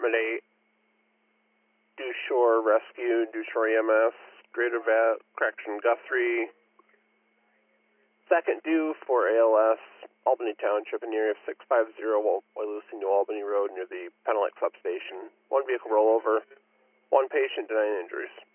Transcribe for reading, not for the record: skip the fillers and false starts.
Department 8, Due Shore Rescue, Due Shore EMS, Greater Correction Guthrie, 2nd Due for ALS, Albany Township in the area of 650 Wailusi, New Albany Road near the Penelec substation. 1 vehicle rollover, 1 patient, denying injuries.